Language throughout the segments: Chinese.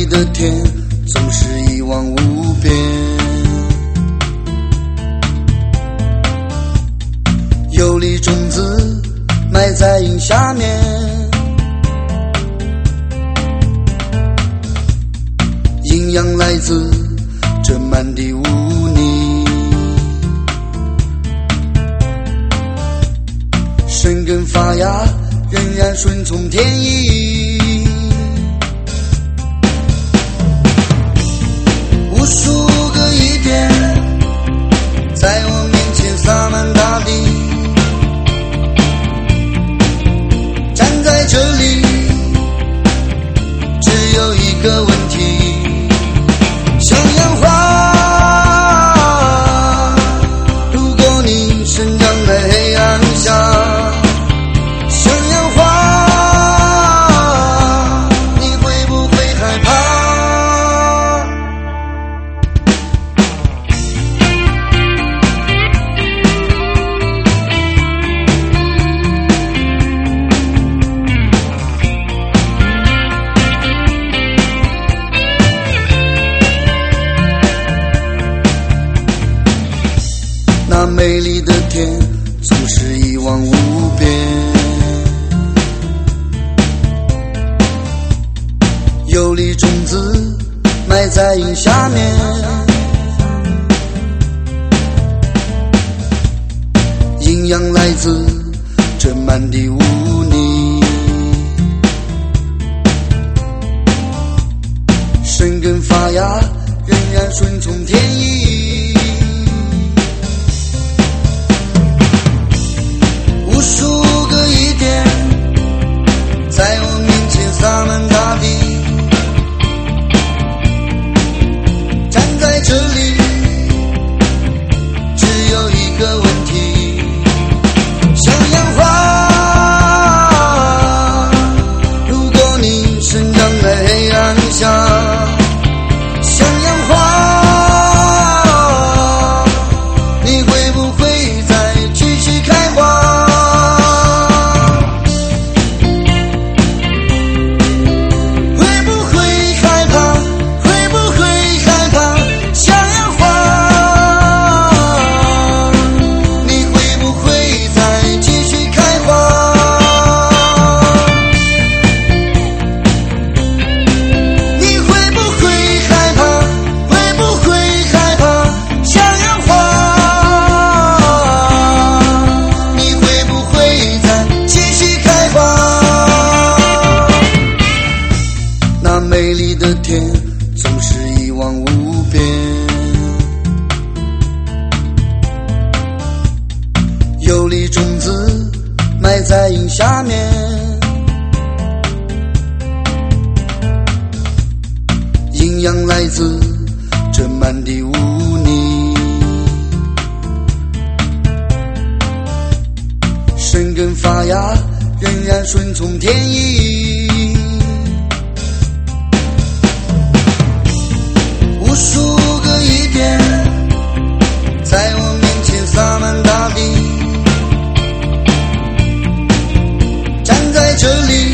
的天总是一望无边，有粒种子埋在阴下面，营养来自这满地污泥，生根发芽仍然顺从天意，无数个雨点在我面前洒满大地，站在这里只有一个问题，像烟花，如果你生长在黑暗下，像烟花，你会不会害怕？那美丽的天总是一望无边，有粒种子埋在阴下面，营养来自这满地污泥，生根发芽仍然顺从天意，无数个雨点在我面前洒满大地，站在这里只有一个问题，像烟花，如果你生长在黑暗下，像烟花，你会不会再继续开花？美丽的天总是一望无边，有粒种子埋在阴下面，营养来自这满地污泥，生根发芽仍然顺从天意，无数个雨点在我面前洒满大地，站在这里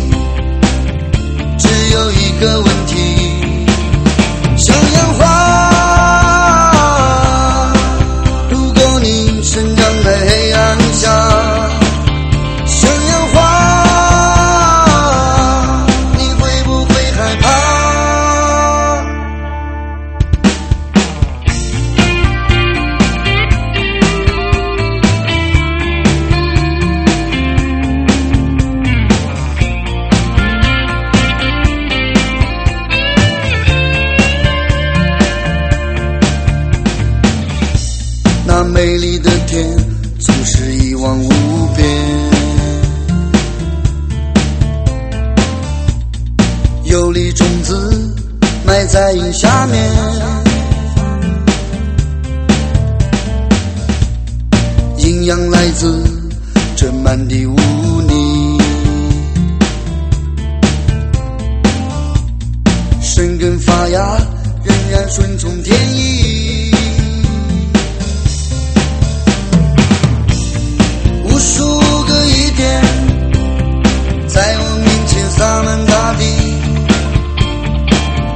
只有一个问题，像烟花，如果你生长在黑暗下，像烟花，你会不会害怕？那美丽的天总是一望无边，有粒种子埋在阴下面，营养来自这满地污泥，生根发芽仍然顺从天意，无数个雨点在我面前洒满大地，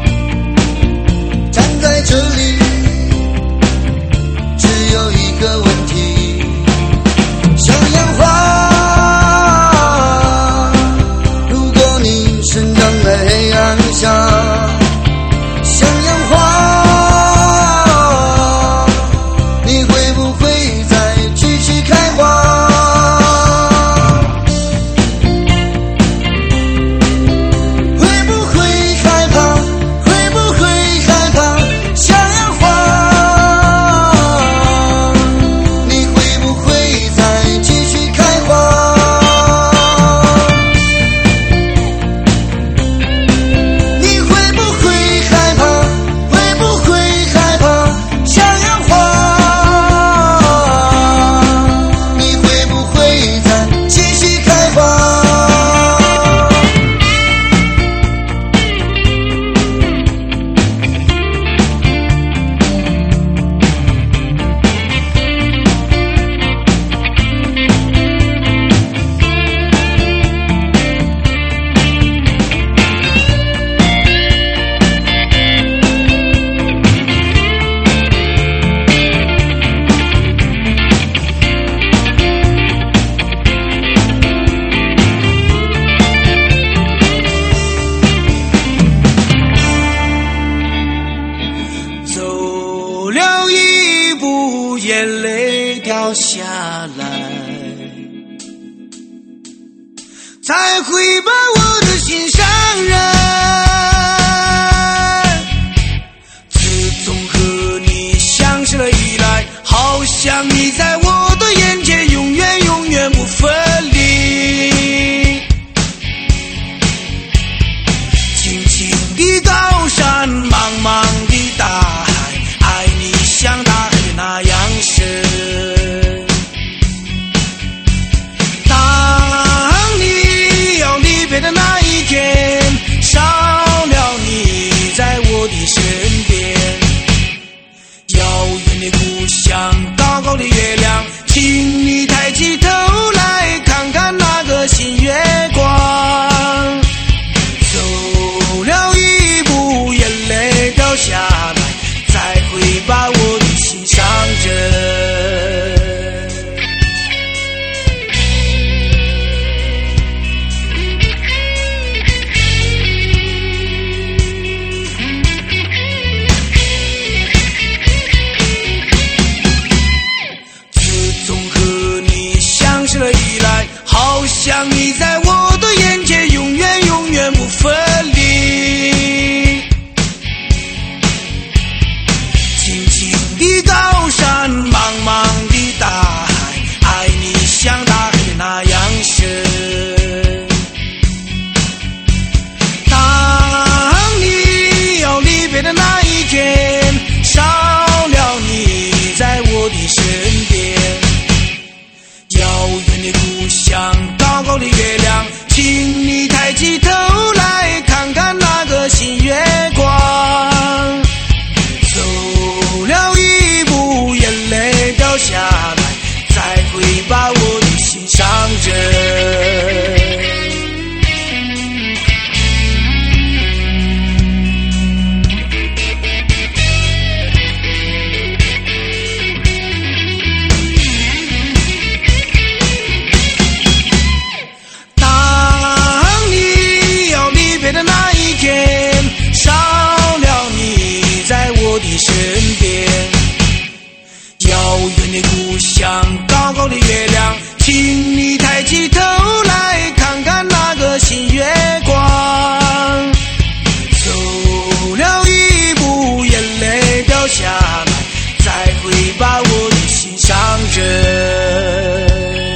眼泪掉下来，才会把我的心上人。自从和你相识了以来，好像你在我的眼前永远永远不分离。青青的高山，茫茫的大海，爱你像大海那样深。当你要离别的那一天，少了你在我的身边，遥远的故乡，高高的月亮，请你抬起头来看看那个新月光。走了一步，眼泪掉下来，才会把我的心上人。自从和你相识了以来，好像你在我的眼前永远永远不分离。青青的高山，茫茫的大海，爱你像大海那样深。当你要离别的那一天，少了你在我的身边，遥远的故乡，高高的月亮，请你抬起头来看看那个新月光。走了一步，眼泪掉下来，才会把我的心上人。当你要离别的那一天，少了你在我的身边，遥远的故乡，高高的月亮，请你抬起头来看看那个新月光。走了一步，眼泪掉下来，才会把我的心上人。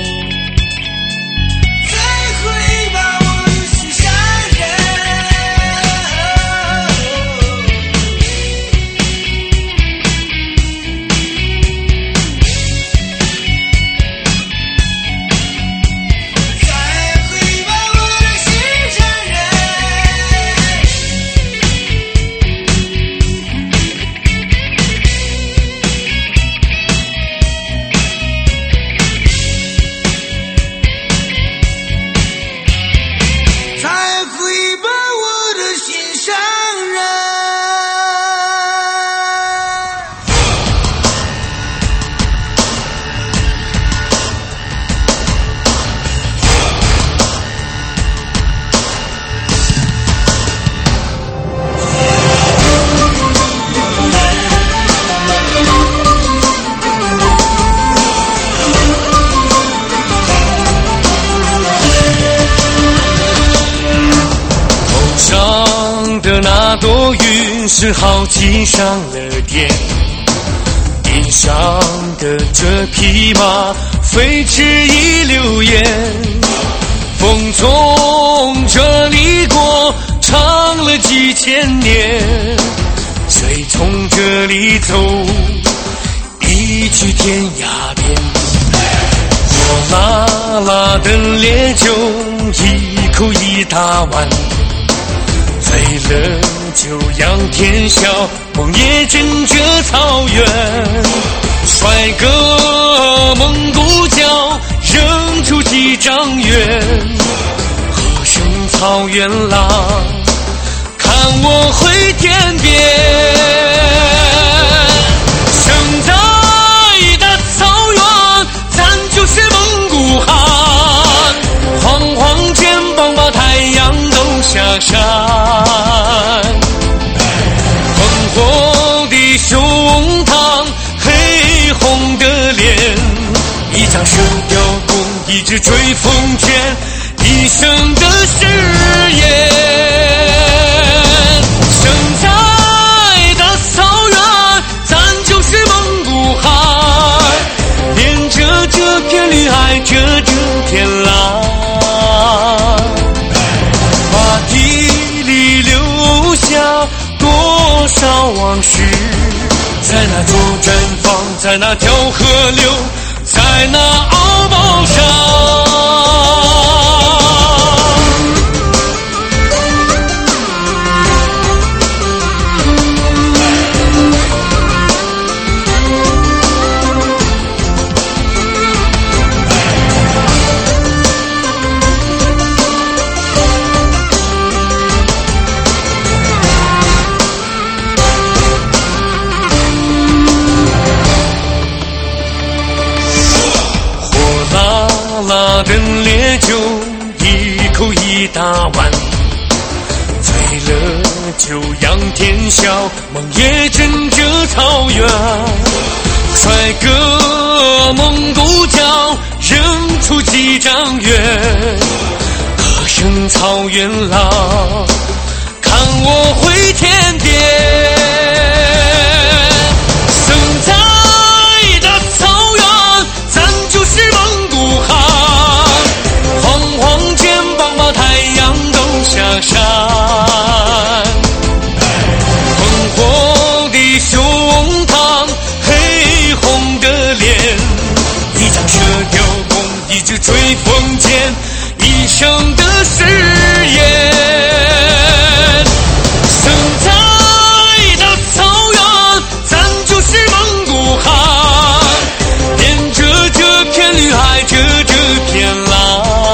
那朵云是好骑上了天，天上的这匹马飞驰一溜烟，风从这里过，唱了几千年，水从这里走，一去天涯边。火辣辣的烈酒，一口一大碗，醉了就仰天笑，梦也枕着草原。帅哥蒙古脚，扔出几丈远，歌声草原郎，看我回天边。生在大草原，咱就是蒙古汉，晃晃肩膀把太阳都下山。烽火的胸膛，黑红的直追风剑，一生的誓言。生在大草原，咱就是蒙古汉，沿着这片绿海，这片蓝，马蹄里留下多少往事，在那座毡房，在那条河流，在那敖包上。灯烈酒一口一大碗，醉了就仰天笑，梦也枕着草原。帅哥蒙古脚，扔出几丈远，歌声草原老，看我回天边。下山，烽火的胸膛，黑红的脸，一张射雕弓，一支追风剑，一生的誓言。生在大草原，咱就是蒙古汉，沿着这片绿海，这片蓝。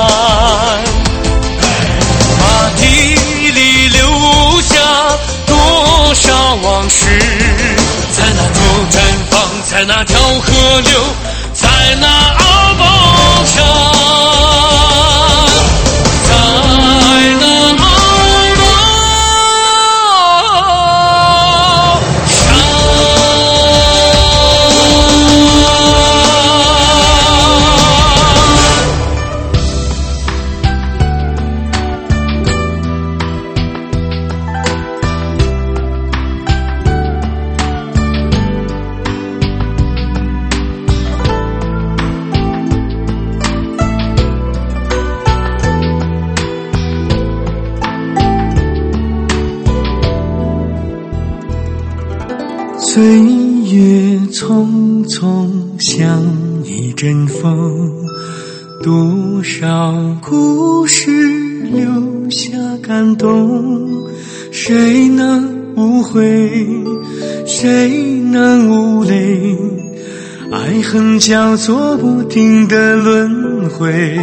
往事在那座毡房，在那条河流，在那敖包上，在那敖包上。 岁月匆匆像一阵风，多少故事留下感动，谁能无悔，谁能无泪，爱恨交错不定的轮回，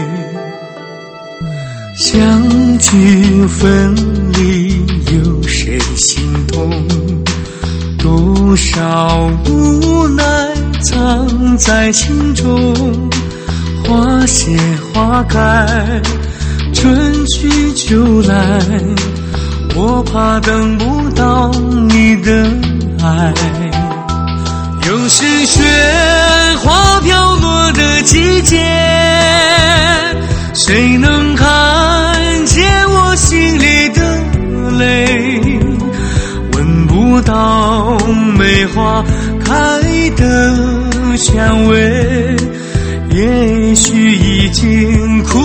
相聚分离有谁心痛，多少无奈藏在心中，花谢花开，春去秋来，我怕等不到你的爱。又是雪花飘落的季节，谁能看见我心里的泪？闻不到梅花开的香味，也许已经枯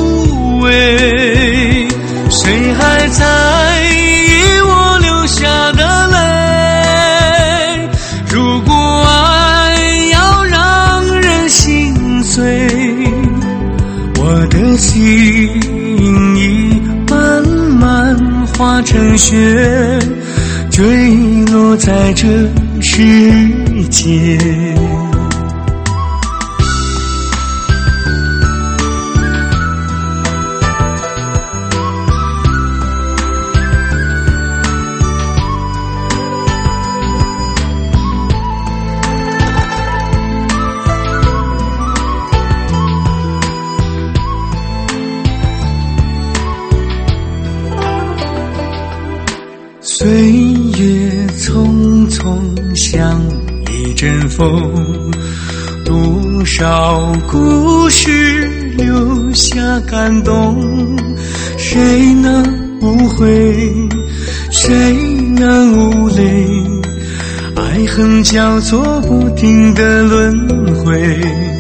萎。谁还在意我流下的泪？如果爱要让人心碎，我的心已慢慢化成雪，坠落在这世界。岁月匆匆像一阵风，多少故事留下感动，谁能无悔，谁能无泪，爱恨交错不停的轮回，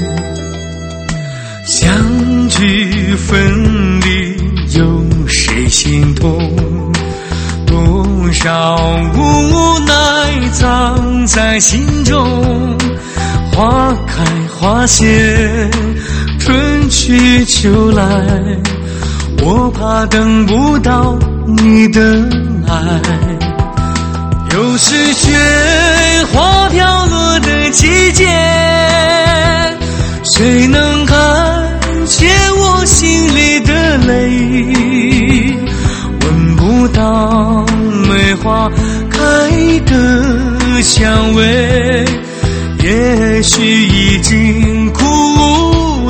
相聚分离有谁心痛，多少无奈藏在心中，花开花谢春去秋来，我怕等不到你的爱，又是雪花飘落的季节，谁能看见我心里的泪，闻不到梅花开的香味，也许已经枯萎，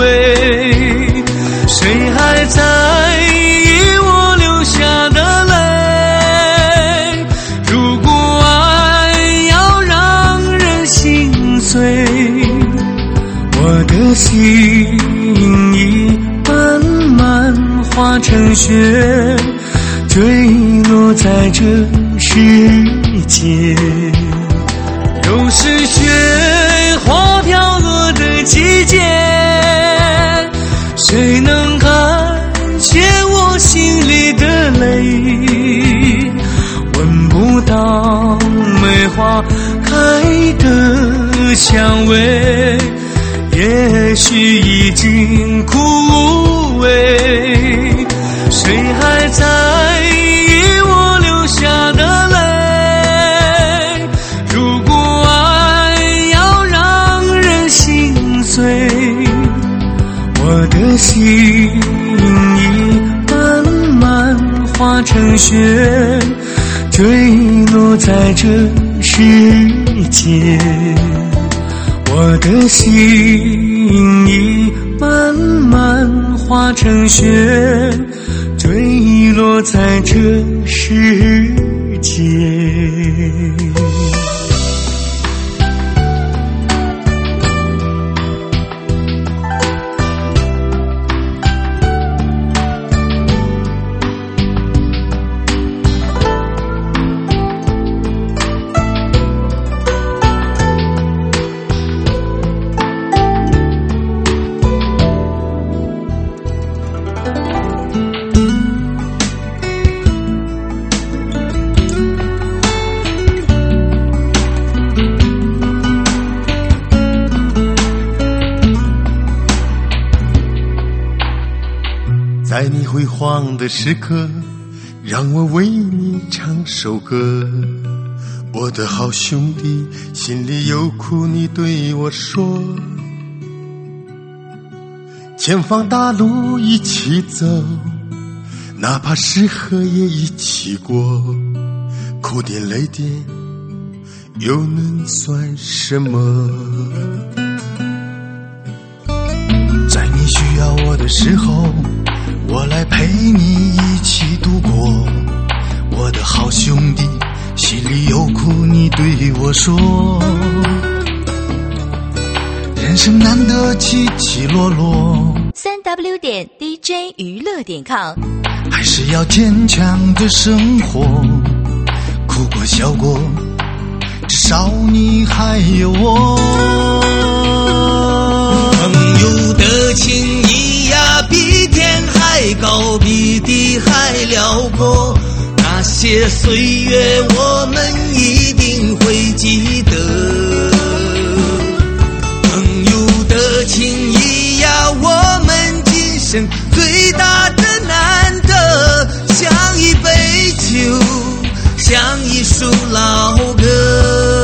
谁还在意我流下的泪，如果爱要让人心碎，我的心已慢慢化成雪，坠落在这世界，又是雪花飘落的季节，谁能看见我心里的泪，闻不到梅花开的香味，也许已经枯萎，谁还在意我流下的泪，如果爱要让人心碎，我的心已慢慢化成雪，坠落在这世界，我的心已慢慢化成雪，坠落在这世界。 在你辉煌的时刻，让我为你唱首歌。我的好兄弟，心里有苦你对我说，前方大路一起走，哪怕是河也一起过，哭点泪点又能算什么？在你需要我的时候，我来陪你一起度过。我的好兄弟，心里有苦你对我说，人生难得起起落落 3w.dj娱乐.com， 还是要坚强的生活，哭过笑过，至少你还有我。 朋友的情谊呀，比天还高，比地还辽阔，那些岁月我们一定会记得。朋友的情谊呀，我们今生最大的难得，像一杯酒，像一首老歌。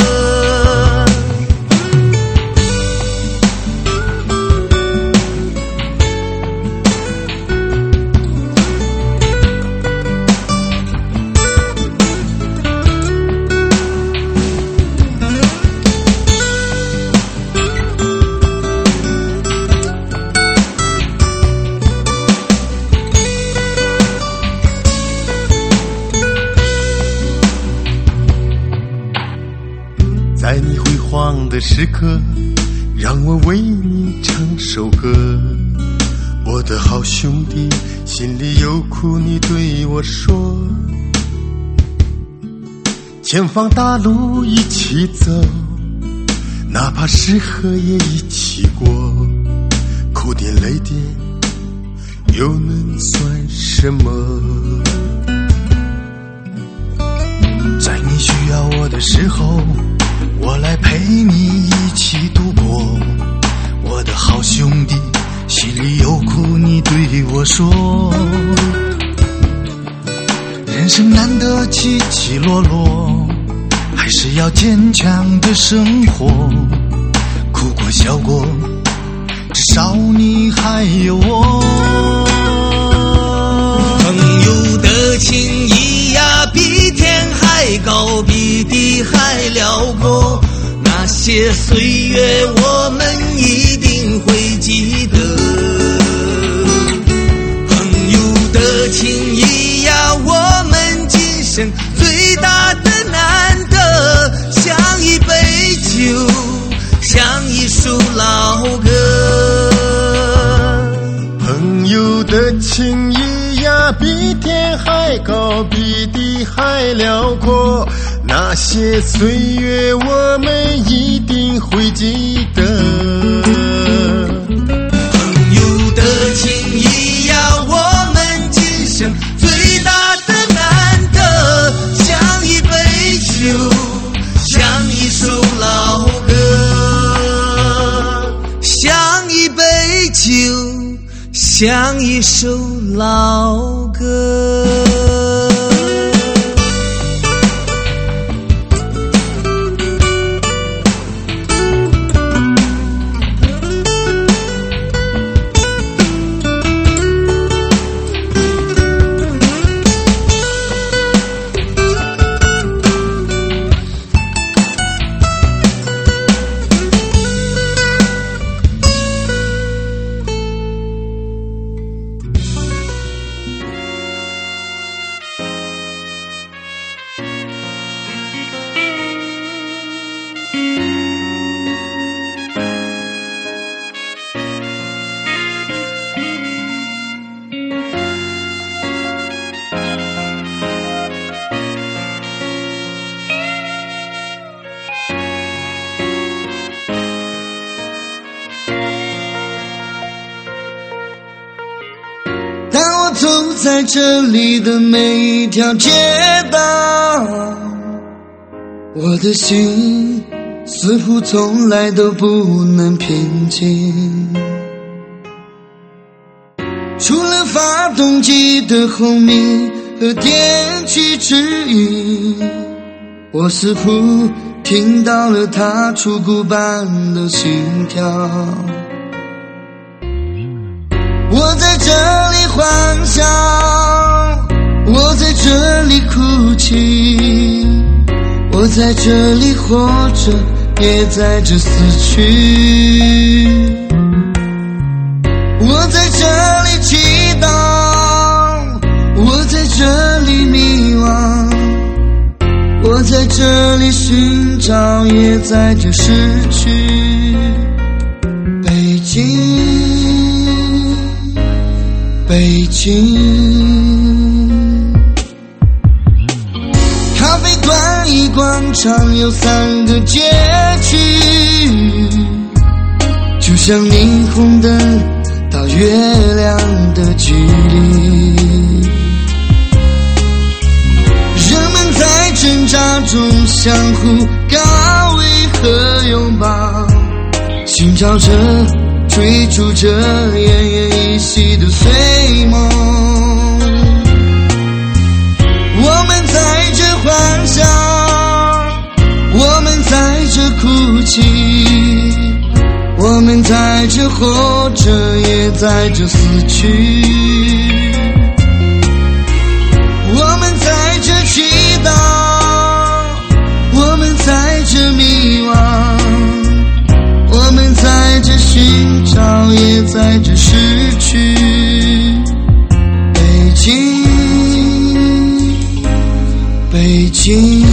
在你辉煌的时刻，让我为你唱首歌。我我的好兄弟，心里有苦你对我说，前方大路一起走，哪怕是河也一起过，哭点泪点又能算什么？ 在你需要我的时候，我来陪你一起度过。我的好兄弟，心里有苦你对我说，人生难得起起落落，还是要坚强的生活，哭过笑过，至少你还有我。朋友的情谊呀，比天还高，比地还辽阔，那些岁月我们一定会记得。朋友的情谊呀，我们今生最大的难得，像一杯酒，像一首老歌。 朋友的情谊呀，比天还高，比地还辽阔，那些岁月我们一定会记得。 朋友的情谊呀，我们今生最大的难得，像一杯酒，像一首老歌，像一杯酒，像一首老歌。 走在这里的每一条街道，我的心似乎从来都不能平静，除了发动机的轰鸣和电气指引，我似乎听到了它出谷般的心跳。我在这里幻想，我在这里哭泣，我在这里活着，也在这死去。我在这里祈祷，我在这里迷惘，我在这里寻找，也在这失去。北京，北京，咖啡馆一广场有3个街区，就像霓虹灯到月亮的距离，人们在挣扎中相互告慰和拥抱，寻找着追逐着奄奄一息的碎梦。我们在这幻想，我们在这哭泣，我们在这活着，也在这死去。我们在这祈祷，我们在这迷惘，我们在这寻找，也在这失去。北京，北京。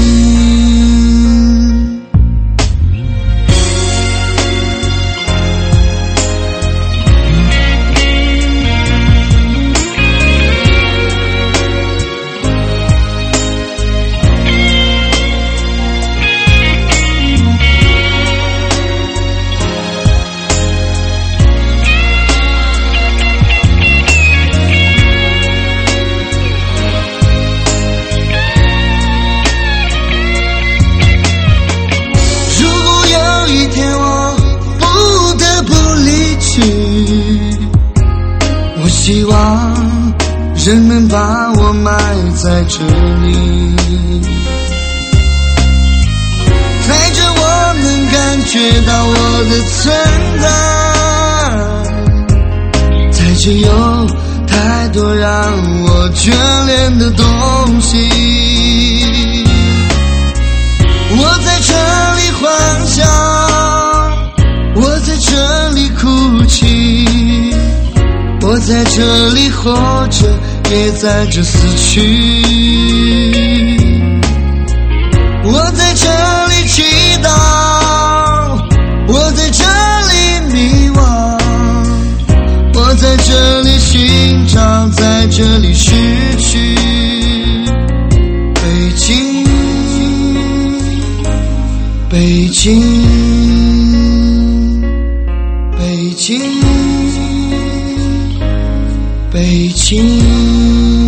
人们把我埋在这里，在这我能感觉到我的存在，在这有太多让我眷恋的东西。我在这里幻想，我在这里哭泣，我在这里活着，也在这死去。我在这里祈祷，我在这里迷惘，我在这里寻找，在这里失去。北京，北京，北京，北京。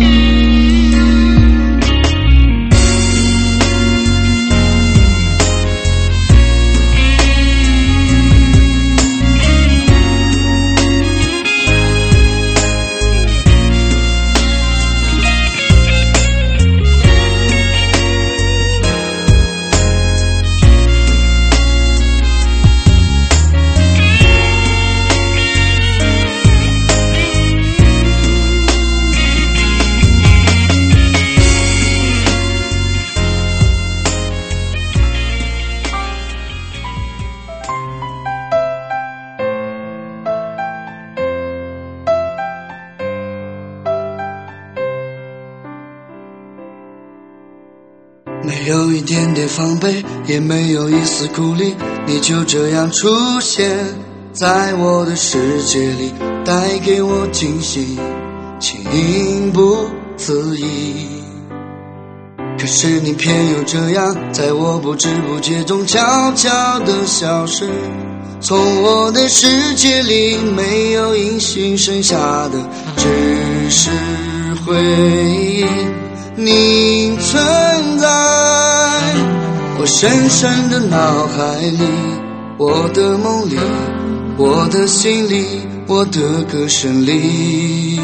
没有一点点防备，也没有一丝顾虑，你就这样出现在我的世界里，带给我惊喜，情不自已。可是你偏又这样，在我不知不觉中悄悄地消失，从我的世界里没有音讯，剩下的只是回忆。你存在我深深的脑海里，我的梦里，我的心里，我的歌声里。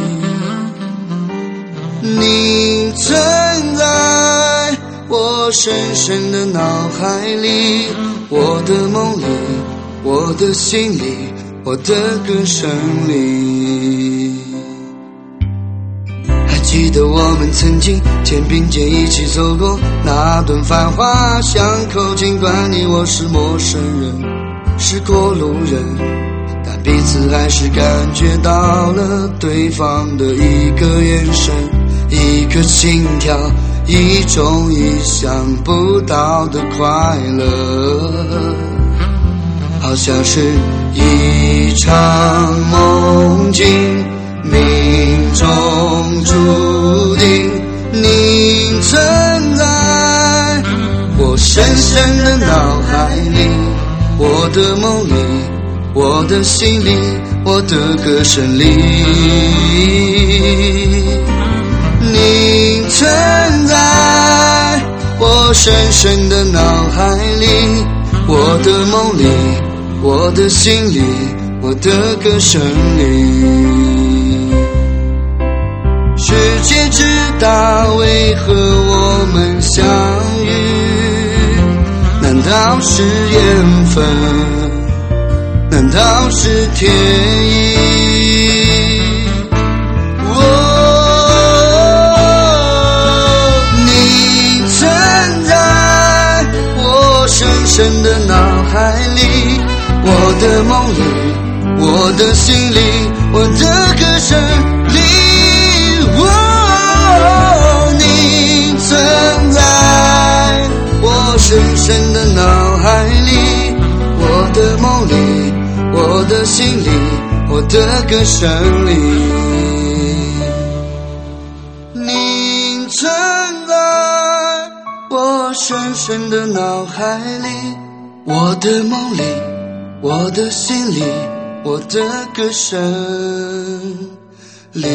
你存在我深深的脑海里，我的梦里，我的心里，我的歌声里。记得我们曾经肩并肩一起走过那段繁华巷口，尽管你我是陌生人，是过路人，但彼此还是感觉到了对方的一个眼神，一个心跳，一种意想不到的快乐，好像是一场梦境，命中注定。你存在我深深的脑海里，我的梦里，我的心里，我的歌声里。你存在我深深的脑海里，我的梦里，我的心里，我的歌声里。世界知道为何我们相遇，难道是缘分？难道是天意？你存在我深深的脑海里，我的梦里，我的心里，我的歌声里。你存在我深深的脑海里，我的梦里，我的心里，我的歌声里。你存在我深深的脑海里，我的梦里，我的心里，我的歌声里。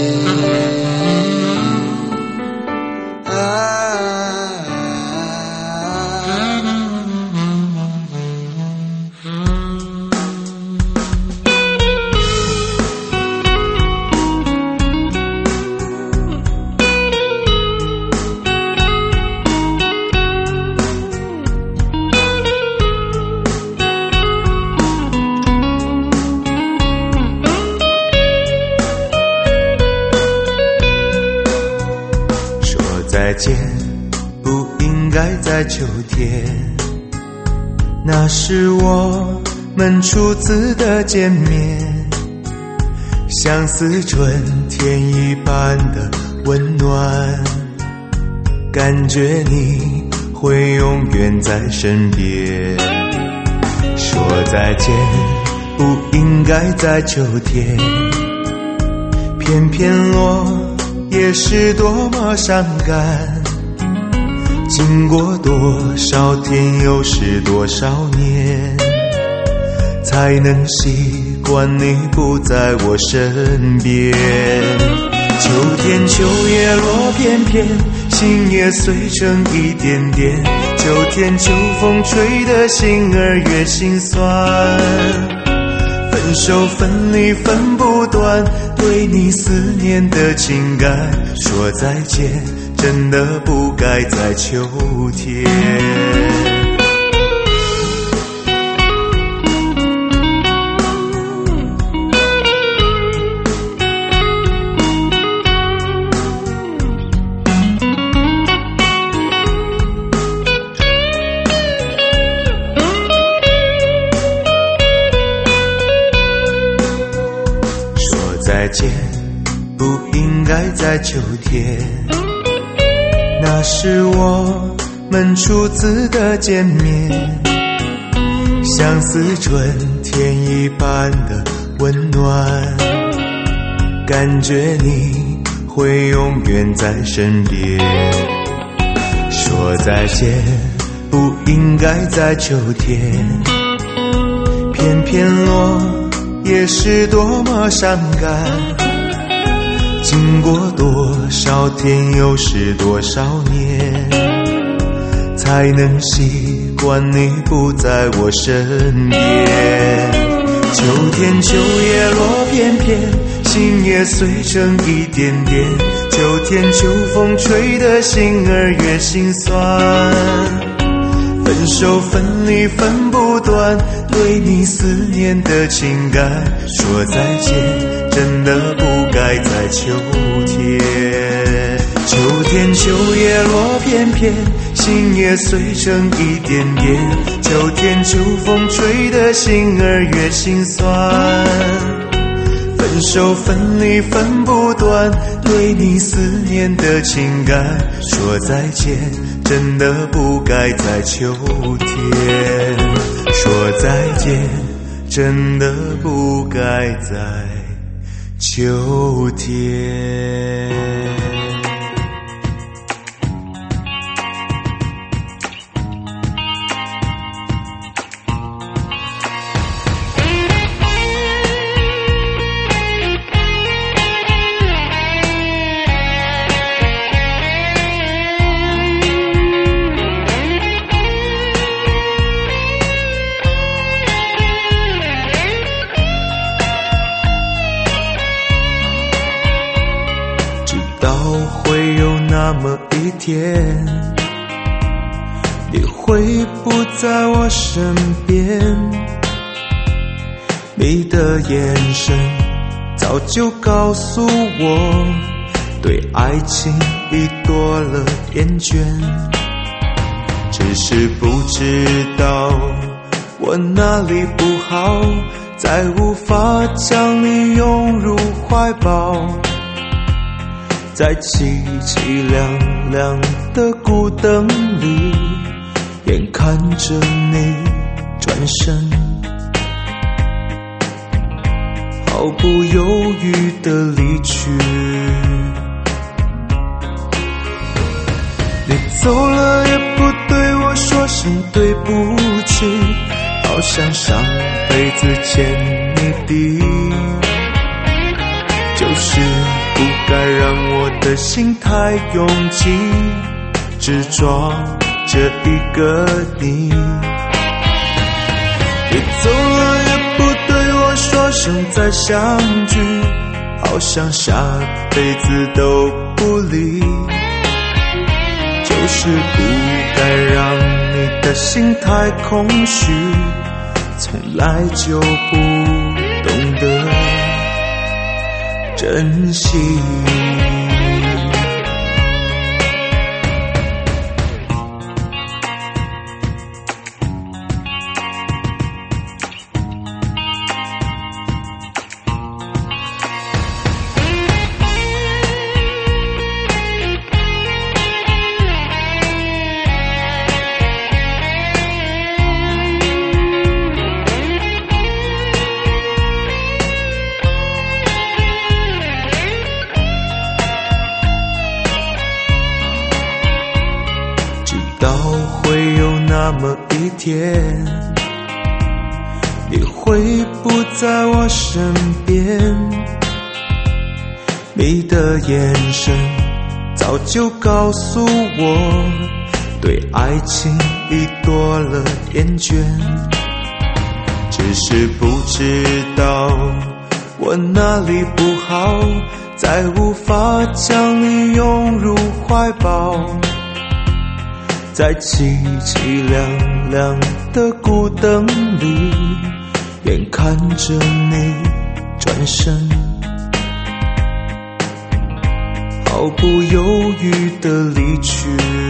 再见不应该在秋天，那是我们初次的见面，像似春天一般的温暖，感觉你会永远在身边。说再见不应该在秋天，偏偏落也是多么伤感，经过多少天又是多少年，才能习惯你不在我身边。秋天秋叶落片片，心也碎成一点点，秋天秋风吹得心儿越心酸，分手分离分不断，对你思念的情感，说再见真的不该在秋天。再见不应该在秋天，那是我们初次的见面，像似春天一般的温暖，感觉你会永远在身边。说再见不应该在秋天，偏偏落也是多么伤感，经过多少天又是多少年，才能习惯你不在我身边。秋天秋叶落片片，心也碎成一点点，秋天秋风吹得心儿越心酸，分手分离分不断，对你思念的情感，说再见真的不该在秋天。秋天秋叶落片片，心也碎成一点点，秋天秋风吹得心儿越心酸，分手分离分不断，对你思念的情感，说再见真的不该在秋天。说再见真的不该在秋天。会有那么一天，你会不在我身边，你的眼神早就告诉我，对爱情已多了厌倦，只是不知道我哪里不好，再无法将你拥入怀抱，在凄凄凉凉的孤灯里，眼看着你转身，毫不犹豫地离去。你走了也不对我说声对不起，好像上辈子欠你的，就是不该让我的心太拥挤，只装着一个你。你走了也不对我说声再相聚，好像下辈子都不离，就是不该让你的心太空虚，从来就不懂得珍惜。 天，你会不在我身边。你的眼神早就告诉我，对爱情已多了厌倦，只是不知道我哪里不好，再无法将你拥入怀抱，在凄凄凉凉的孤灯里，眼看着你转身，毫不犹豫地离去。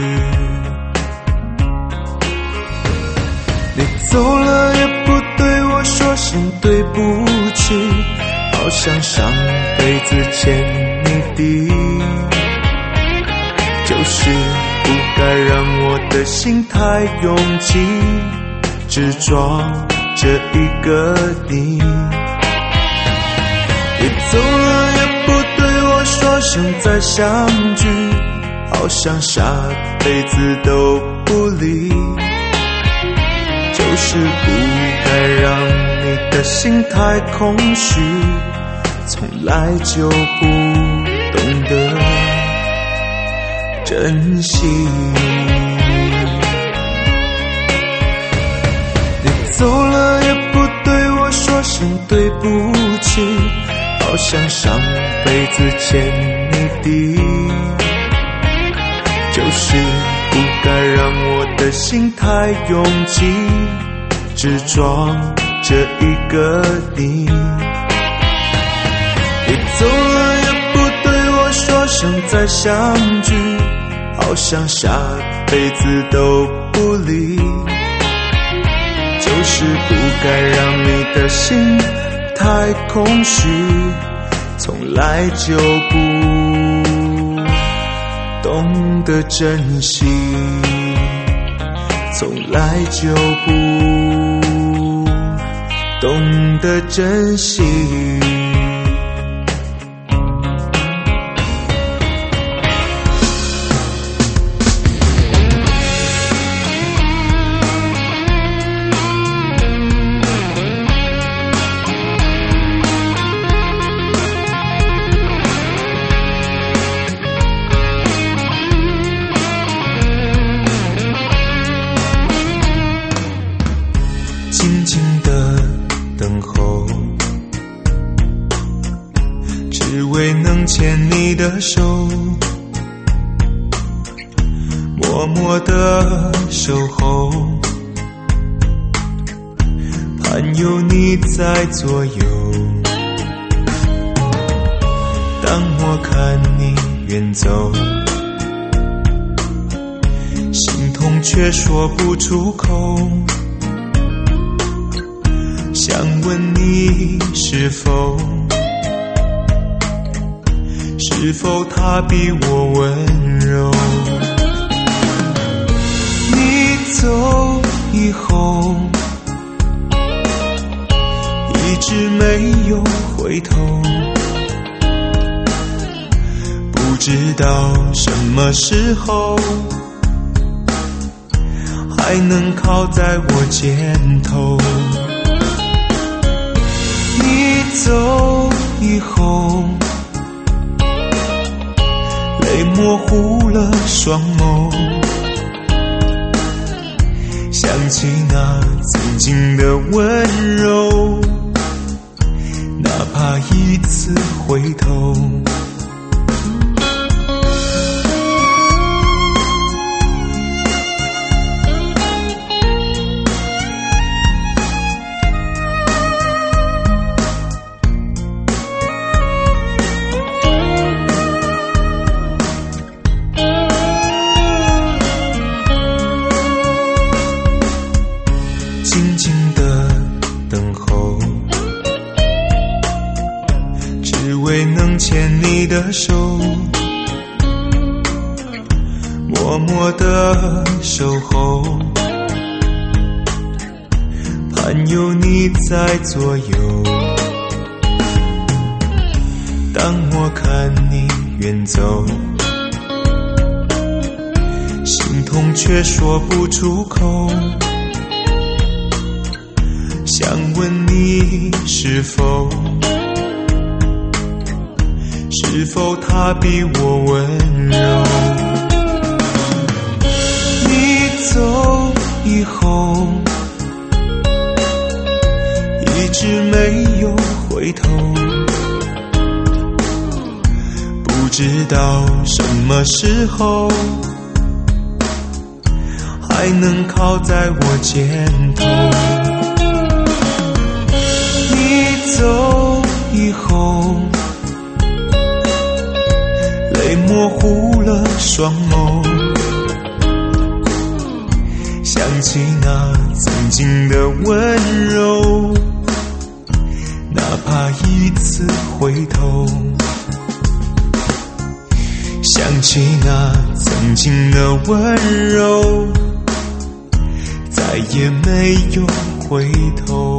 你走了也不对我说声对不起，好像上辈子欠你的，就是不该让我的心太拥挤，只装着一个你。你走了也不对我说声再相聚，好像下辈子都不离，就是不该让你的心太空虚，从来就不懂得珍惜。你走了也不对我说声对不起，好像上辈子欠你的，就是不该让我的心太拥挤，只装着一个你。你走了也不对我说声再相聚，好像下辈子都不离，就是不该让你的心太空虚，从来就不懂得珍惜，从来就不懂得珍惜。静静的等候，只为能牵你的手，默默的守候，盼有你在左右。当我看你远走，心痛却说不出口，想问你是否他比我温柔。你走以后一直没有回头，不知道什么时候还能靠在我肩头。你走以后，泪模糊了双眸，想起那曾经的温柔，哪怕一次回头。静静的等候，只为能牵你的手，默默的守候，盼有你在左右。当我看你远走，心痛却说不出口， 想问你是否他比我温柔？你走以后一直没有回头，不知道什么时候还能靠在我肩头。你走以后泪模糊了双眸，想起那曾经的温柔，哪怕一次回头，想起那曾经的温柔，再也没有回头。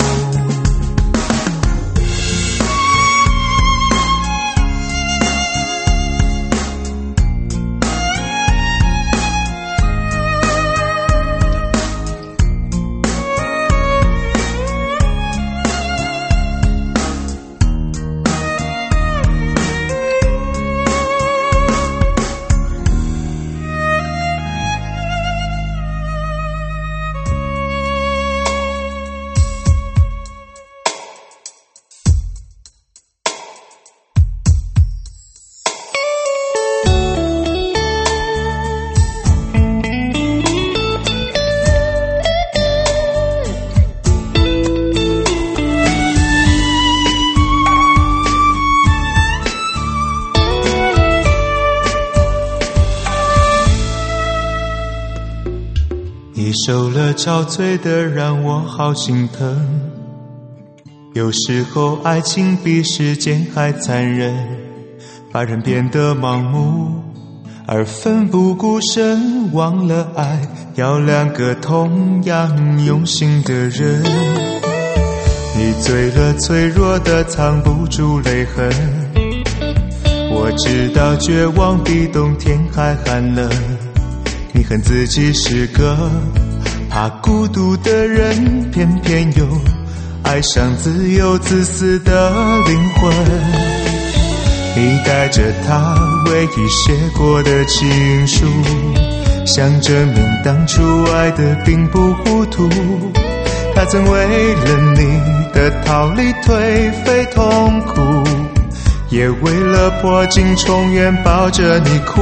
你受了憔悴的让我好心疼，有时候爱情比时间还残忍，把人变得盲目而奋不顾身，忘了爱要两个同样用心的人。你醉了脆弱的藏不住泪痕，我知道绝望比冬天还寒冷，你恨自己是个怕孤独的人，偏偏又爱上自由自私的灵魂。你带着他唯一写过的情书，想证明当初爱的并不糊涂。他曾为了你的逃离颓废痛苦，也为了破镜重圆抱着你哭。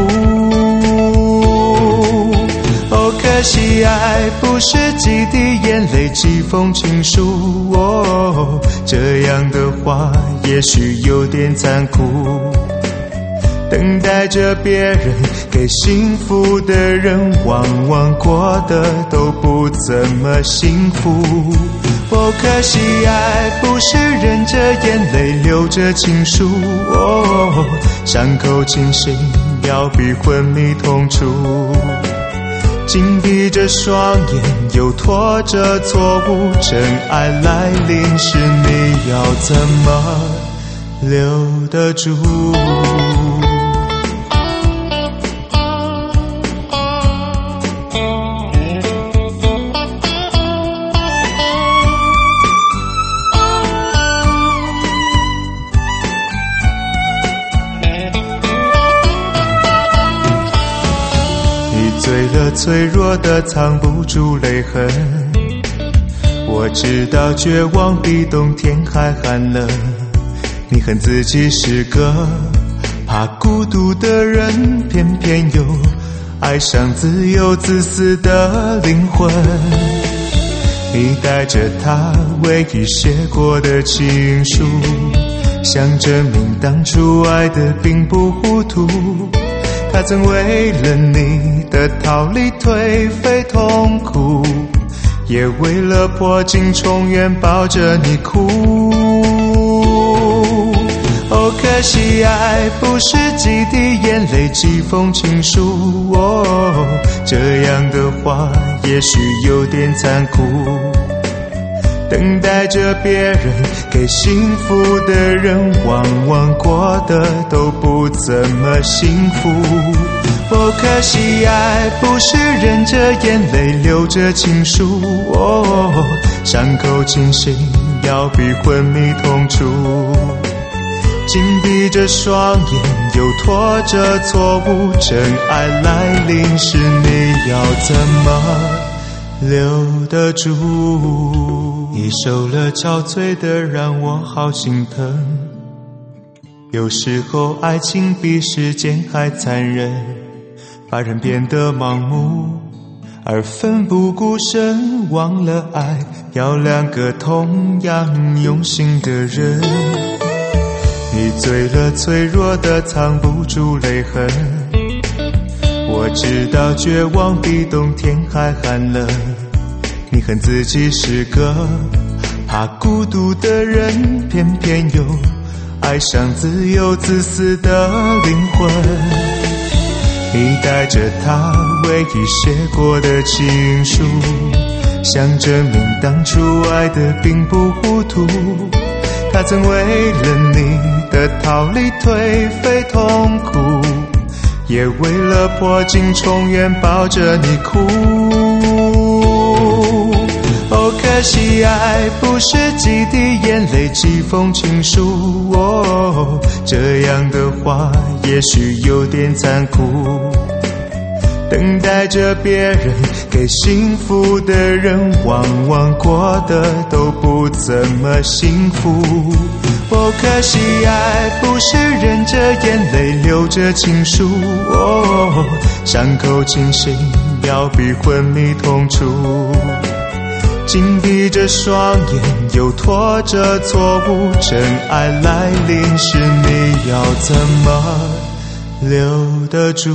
哦，可惜爱不是几滴眼泪几封情书，哦，这样的话也许有点残酷。等待着别人给幸福的人，往往过得都不怎么幸福。哦，可惜爱不是忍着眼泪流着情书，哦，伤口清醒要比昏迷痛楚。紧闭着双眼又拖着错误，真爱来临时你要怎么留得住？醉了脆弱的藏不住泪痕，我知道绝望比冬天还寒冷，你恨自己是个怕孤独的人，偏偏又爱上自由自私的灵魂。你带着他唯一写过的情书，想证明当初爱的并不糊涂。他曾为了你的逃离颓废痛苦，也为了破镜重圆抱着你哭。哦，可惜爱不是几滴眼泪几封情书，哦，这样的话也许有点残酷。等待着别人给幸福的人，往往过得都不怎么幸福。 不可惜，爱不是忍着眼泪流着情书，伤口清醒要比昏迷痛楚。紧闭着双眼，又拖着错误，真爱来临时，你要怎么留得住？你受了憔悴的，让我好心疼。有时候爱情比时间还残忍，把人变得盲目，而奋不顾身，忘了爱要两个同样用心的人。你醉了，脆弱的藏不住泪痕。我知道绝望比冬天还寒冷。你恨自己是个怕孤独的人，偏偏又爱上自由自私的灵魂。你带着他唯一写过的情书，想证明当初爱的并不糊涂。他曾为了你的逃离颓废痛苦，也为了破镜重圆抱着你哭。可惜爱不是几滴眼泪几封情书，这样的话也许有点残酷。等待着别人给幸福的人，往往过得都不怎么幸福。可惜爱不是忍着眼泪流着情书，伤口清醒要比昏迷痛楚。紧闭着双眼，又拖着错误，真爱来临时，你要怎么留得住？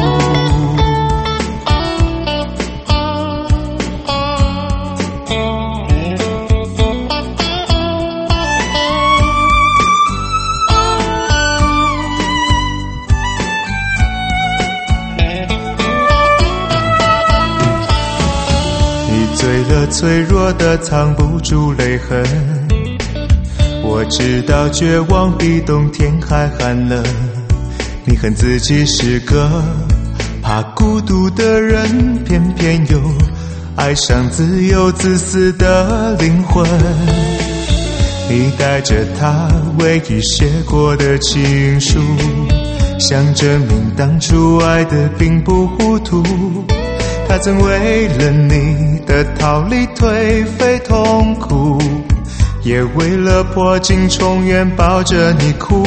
醉了，脆弱的藏不住泪痕。我知道绝望比冬天还寒冷。你恨自己是个怕孤独的人，偏偏又爱上自由自私的灵魂。你带着他唯一写过的情书，想证明当初爱的并不糊涂。他曾为了你的逃离颓废痛苦，也为了破镜重圆抱着你哭。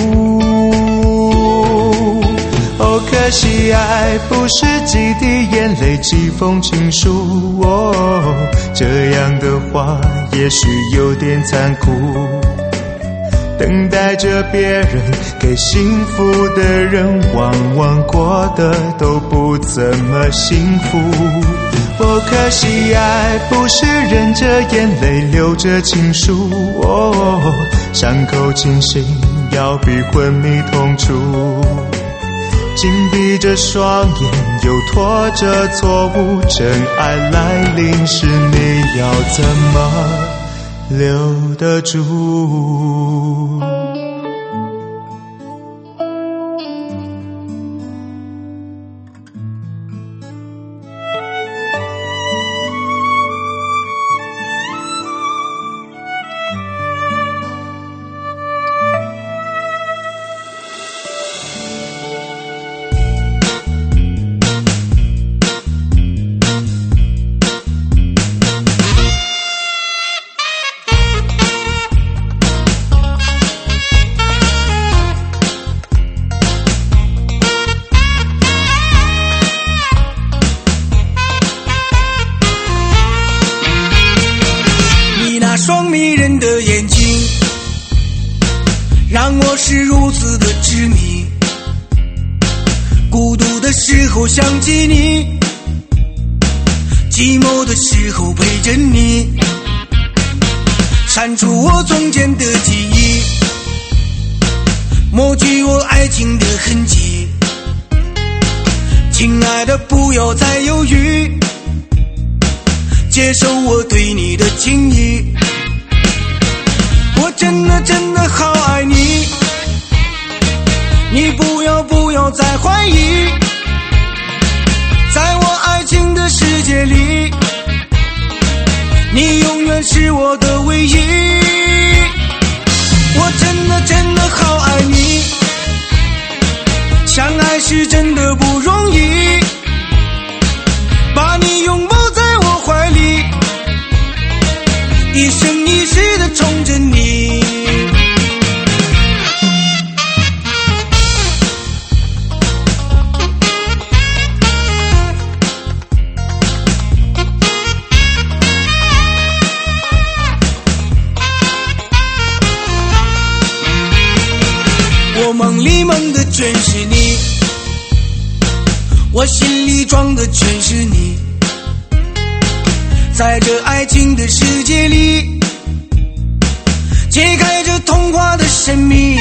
可惜爱不是几滴眼泪几封情书，这样的话也许有点残酷。等待着别人给幸福的人，往往过得都不怎么幸福。可惜爱不是忍着眼泪流着情书，伤口清醒要比昏迷痛楚。紧闭着双眼，又拖着错误，真爱来临时，你要怎么留得住？ 双迷人的眼睛让我是如此的痴迷，孤独的时候想起你，寂寞的时候陪着你，删除我从前的记忆，抹去我爱情的痕迹。亲爱的，不要再犹豫，接受我对你的情谊。我真的好爱你，你不要再怀疑， 的世界里，你永远是我的唯一。我真的真的好爱你，相爱是真的不容易，把你拥抱在我怀里，一生一世的宠着你。我梦里梦的全是你，我心里装的全是你，在这爱情的世界里，揭开这童话的神秘。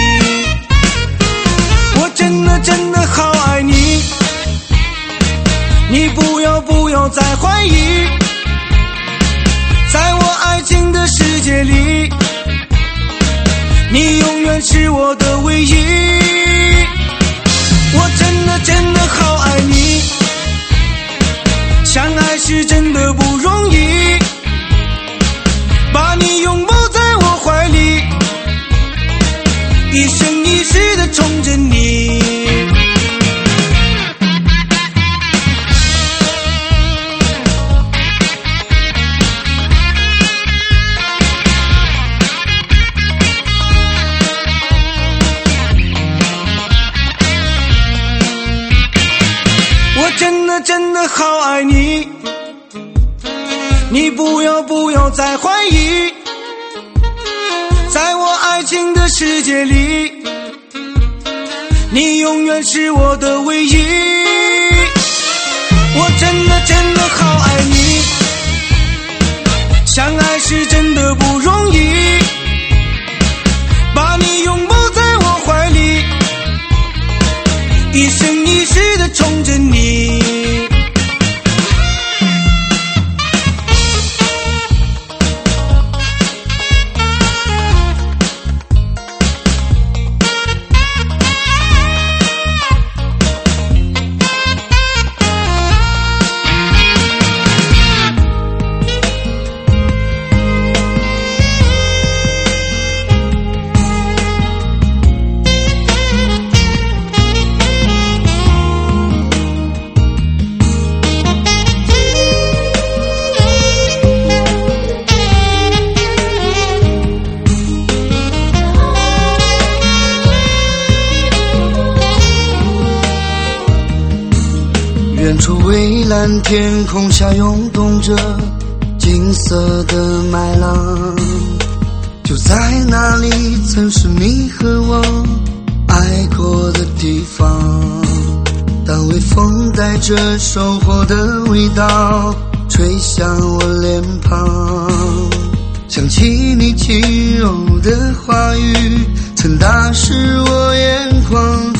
我真的真的好爱你，你不要再怀疑，在我爱情的世界里，你永远是我的唯一。我真的真的好爱你，相爱是真的不容易，把你拥抱在我怀里，一生一世的宠着你。我真的真的好爱你，你不要再怀疑，在我爱情的世界里，你永远是我的唯一。我真的真的好爱你，相爱是真的不容易，把你拥抱在我怀里，一生一世的宠着你。 远处蔚蓝天空下涌动着金色的麦浪，就在那里曾是你和我爱过的地方。当微风带着收获的味道吹向我脸庞，想起你轻柔的话语曾打湿我眼眶。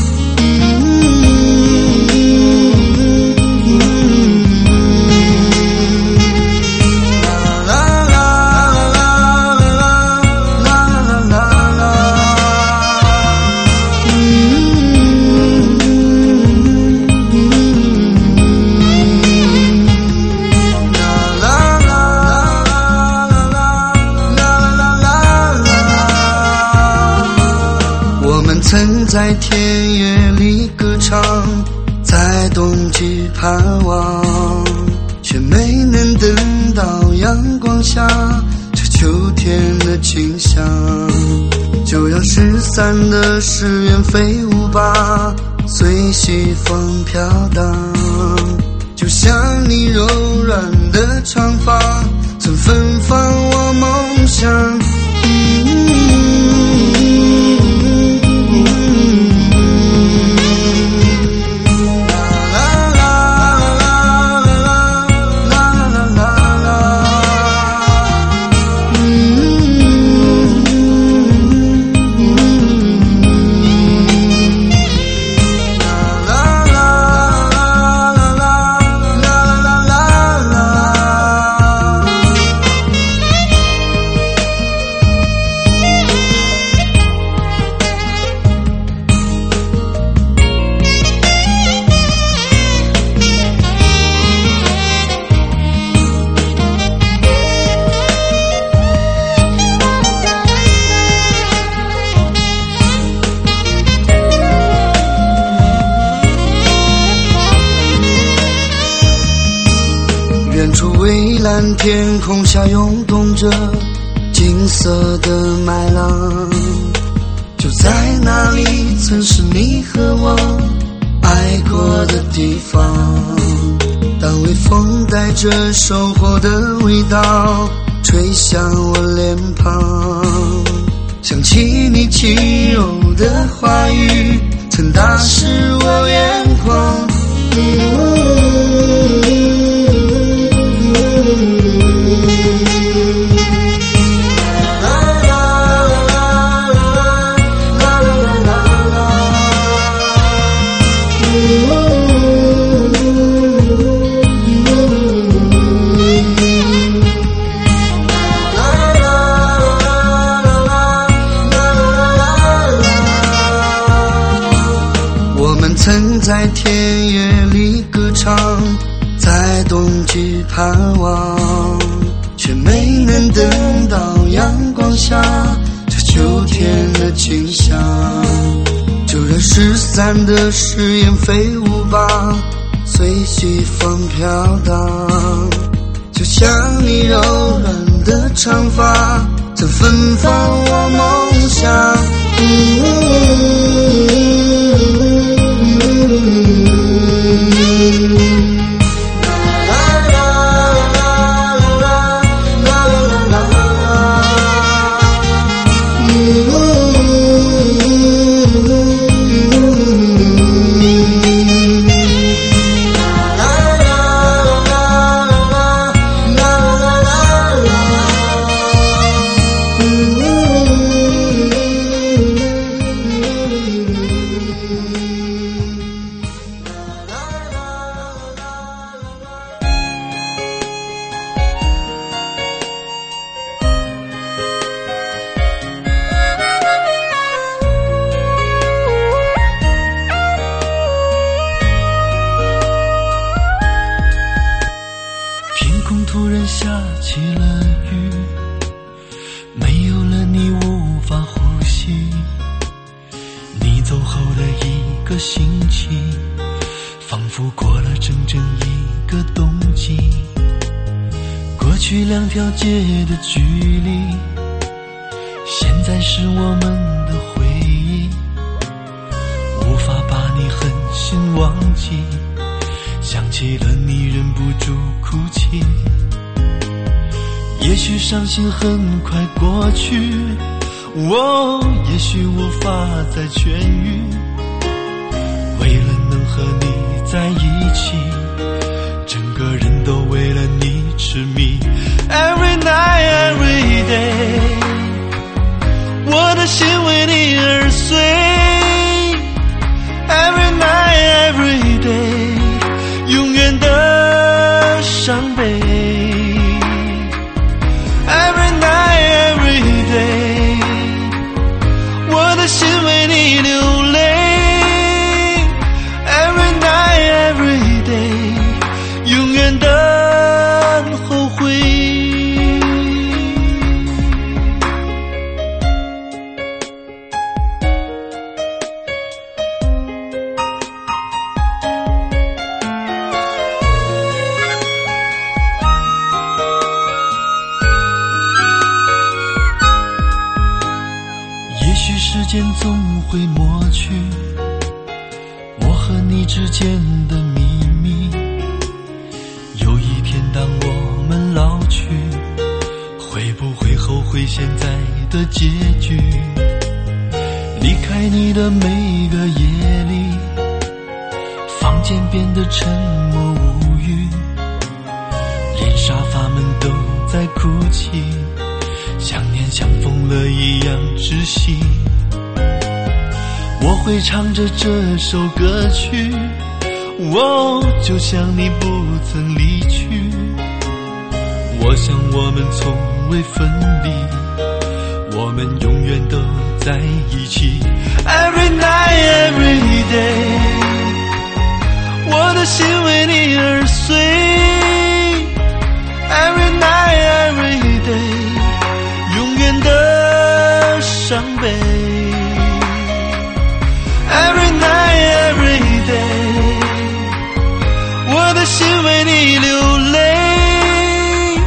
曾在田野里歌唱，在冬季盼望，却没能等到阳光下这秋天的清香。就要失散的誓言飞舞吧，随西风飘荡，就像你柔软的长发曾芬芳我梦想。 蓝天空下涌动着金色的麦浪，就在那里曾是你和我爱过的地方。当微风带着收获的味道吹向我脸庞，想起你轻柔的话语曾打湿我眼眶。曾在田野里歌唱，在冬季盼望，却没能等到阳光下这秋天的景象。就让失散的誓言飞舞吧，随西风飘荡，就像你柔软的长发曾芬芳我梦想。 2条街的距离，现在是我们的回忆，无法把你狠心忘记，想起了你忍不住哭泣。也许伤心很快过去，也许无法再痊愈，为了能和你在一起，整个人都为了你痴迷。Every night, every day， 我的心为你而碎。Every night, every day， 永远的伤悲。Every night, every day， 我的心为你流泪。Every night, every day， 永远的后悔。时间总会抹去我和你之间的秘密，有一天当我们老去，会不会后悔现在的结局？离开你的每个夜里，房间变得沉默无语，连沙发们都在哭泣，想念像疯了一样窒息。我会唱着这首歌曲，就像你不曾离去。我想我们从未分离，我们永远都在一起。Every night, every day， 我的心为你而碎。Every night, every day， 永远的伤悲。Every night, every day， 我的心为你流泪。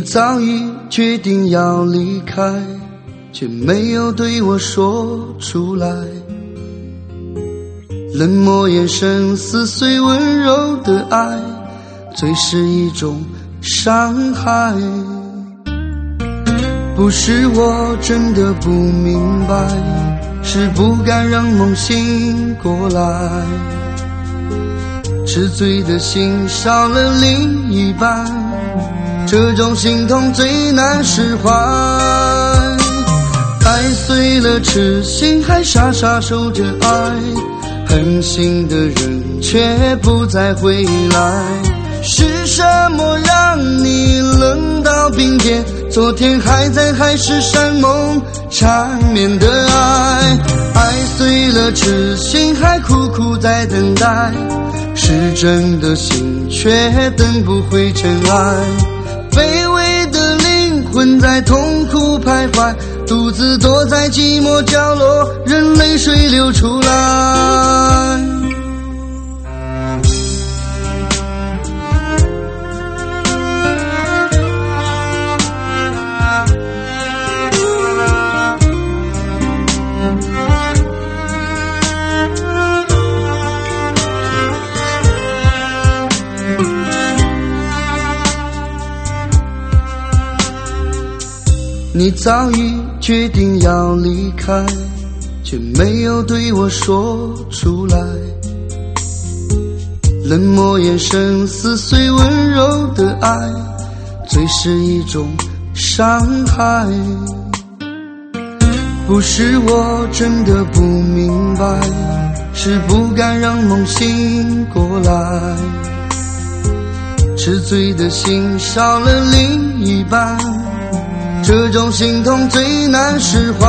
早已决定要离开，却没有对我说出来。冷漠眼神撕碎温柔的爱，最是一种伤害。不是我真的不明白，是不敢让梦醒过来。吃醉的心少了另一半，这种心痛最难释怀。爱碎了痴心，还傻傻守着爱，狠心的人却不再回来。是什么让你冷到冰点？昨天还在海誓山盟缠绵的爱，爱碎了痴心，还苦苦在等待。是真的心却等不回真爱，卑微的灵魂在痛苦徘徊，独自躲在寂寞角落，任泪水流出来。你早已决定要离开，却没有对我说出来。冷漠眼神撕碎温柔的爱，最是一种伤害。不是我真的不明白，是不敢让梦醒过来。吃醉的心少了另一半，这种心痛最难释怀。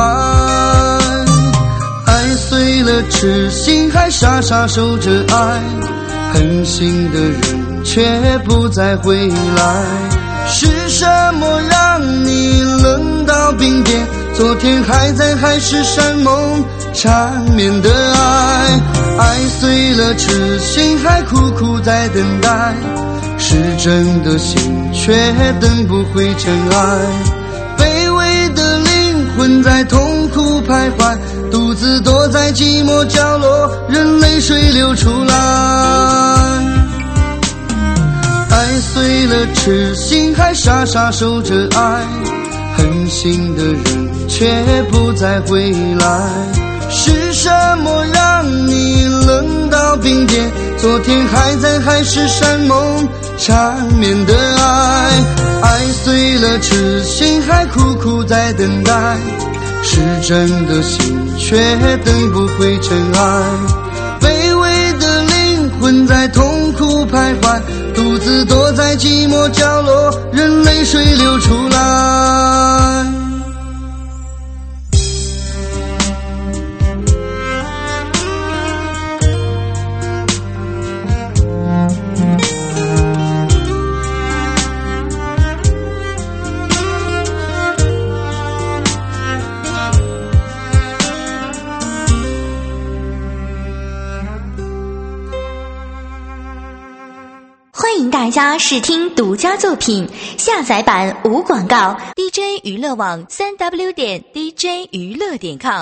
爱碎了痴心，还傻傻守着爱，狠心的人却不再回来。是什么让你冷到冰点？昨天还在海誓山盟缠绵的爱，爱碎了痴心，还苦苦在等待。是真的心却等不回真爱，卑微的灵魂在痛苦徘徊，独自躲在寂寞角落，任泪水流出来。爱碎了痴心，还傻傻守着爱，狠心的人却不再回来。是什么让你冷到冰点？昨天还在海誓山盟缠绵的爱，爱碎了痴心，还苦苦在等待。是真的心却等不回真爱，卑微的灵魂在痛苦徘徊，独自躲在寂寞角落，任泪水流出来。 欢迎大家试听独家作品，下载版无广告。DJ 娱乐网3w.dj娱乐.com